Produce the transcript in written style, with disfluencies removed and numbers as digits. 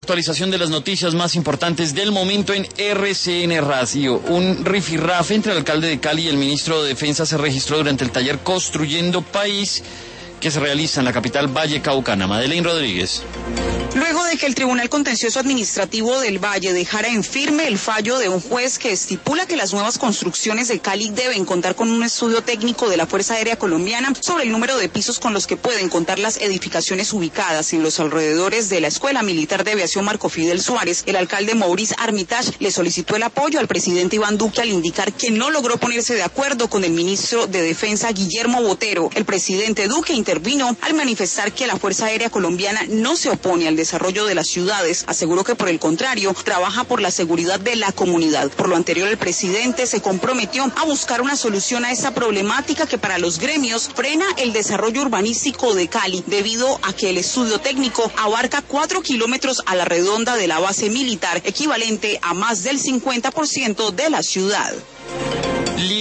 Actualización de las noticias más importantes del momento en RCN Radio. Un rifirrafe entre el alcalde de Cali y el ministro de Defensa se registró durante el taller Construyendo País que se realiza en la capital vallecaucana. Madeleine Rodríguez. Luego de que el Tribunal Contencioso Administrativo del Valle dejara en firme el fallo de un juez que estipula que las nuevas construcciones de Cali deben contar con un estudio técnico de la Fuerza Aérea Colombiana sobre el número de pisos con los que pueden contar las edificaciones ubicadas en los alrededores de la Escuela Militar de Aviación Marco Fidel Suárez, el alcalde Maurice Armitage le solicitó el apoyo al presidente Iván Duque al indicar que no logró ponerse de acuerdo con el ministro de Defensa Guillermo Botero. El presidente Duque intervino al manifestar que la Fuerza Aérea Colombiana no se opone al desarrollo de las ciudades, aseguró que por el contrario, trabaja por la seguridad de la comunidad. Por lo anterior, el presidente se comprometió a buscar una solución a esta problemática que para los gremios frena el desarrollo urbanístico de Cali, debido a que el estudio técnico abarca 4 kilómetros a la redonda de la base militar, equivalente a más del 50% de la ciudad.